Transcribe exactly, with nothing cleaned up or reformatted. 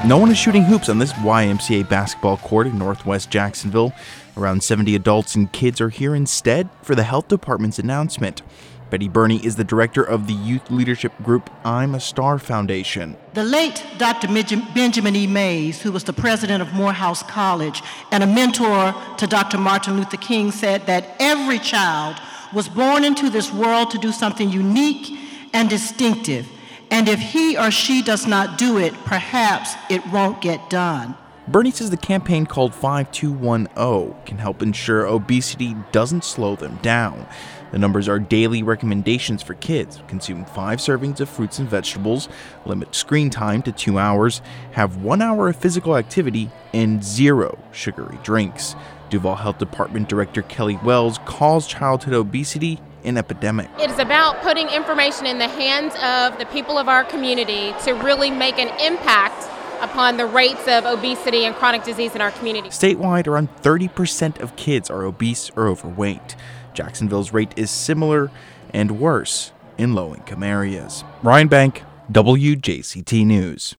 No one is shooting hoops on this Y M C A basketball court in northwest Jacksonville. Around seventy adults and kids are here instead for the health department's announcement. Betty Burney is the director of the youth leadership group I'm a Star Foundation. The late Doctor Benjamin E. Mays, who was the president of Morehouse College and a mentor to Doctor Martin Luther King, said that every child was born into this world to do something unique and distinctive. And if he or she does not do it, perhaps it won't get done. Burney says the campaign called five two one zero can help ensure obesity doesn't slow them down. The numbers are daily recommendations for kids: consume five servings of fruits and vegetables, limit screen time to two hours, have one hour of physical activity, and zero sugary drinks. Duval Health Department Director Kelly Wells calls childhood obesity an epidemic. It is about putting information in the hands of the people of our community to really make an impact upon the rates of obesity and chronic disease in our community. Statewide, around thirty percent of kids are obese or overweight. Jacksonville's rate is similar and worse in low-income areas. Ryan Bank, W J C T News.